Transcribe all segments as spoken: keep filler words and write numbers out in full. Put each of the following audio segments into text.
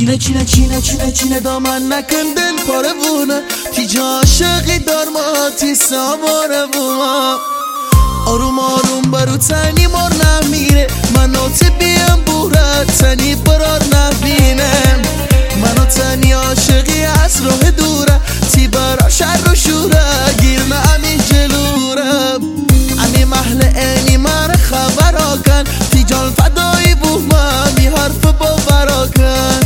چینه چینه چینه چینه چینه دامن نکن دل پاره بونه تی جا عاشقی دار ما تی ساماره بوما آروم آروم برو تنی مار نمیره منو تی بیم بوره تنی برار نبینم منو تنی عاشقی از راه دوره تی برا شر و شوره گیر نمی جلوره امی محل اینی من خبرا کن تی جان فدایی بوما می حرف باورا کن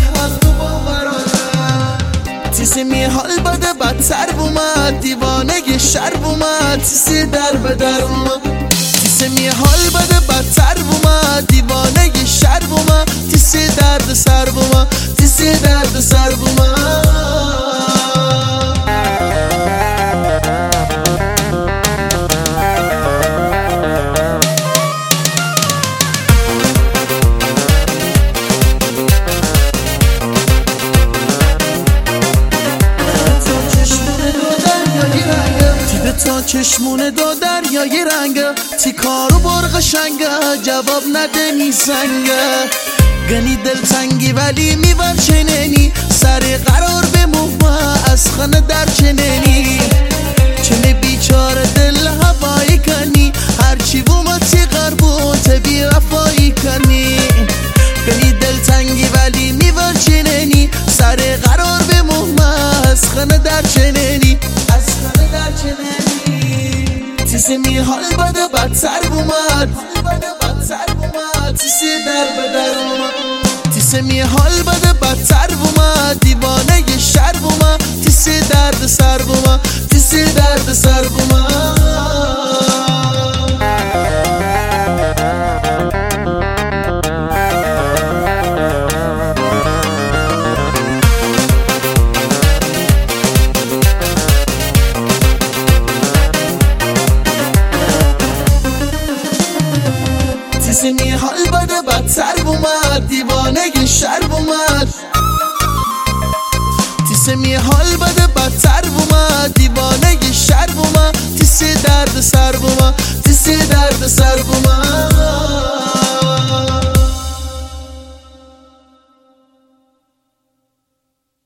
تیسی می حال بده بدتر بومد دیوانه شر بومد تیسی در بدر بومد تیسی می حال بده بدتر بومد دیوانه شر بومد تیسی درد سر بومد تیسی درد سر بومد تا چشمونه دو دریای رنگه تی کارو برق شنگه جواب نده نیسنگه گنی دل تنگی ولی میور چنینی سر قرار به موما از خانه در چنینی چنه بیچاره دل هوایی کنی هرچی بوما تی قربون تبی رفایی کنی گنی دل تنگی ولی میور چنینی سر قرار به موما از خانه در چنینی از خانه در چنینی تیسی می حال بده بدتر بومد تیسی در بدر بومد تیسی می حال بده بدتر بومد دیوانه شر بومد تیسی درد سر بومد تیسی درد سر بومد تیسی می حال بده بدتر بومد دیوانه شر بومد تیسی می حال بده بدتر بومد دیوانه شر بومد تیسی درد سر بومد تیسی درد سر بومد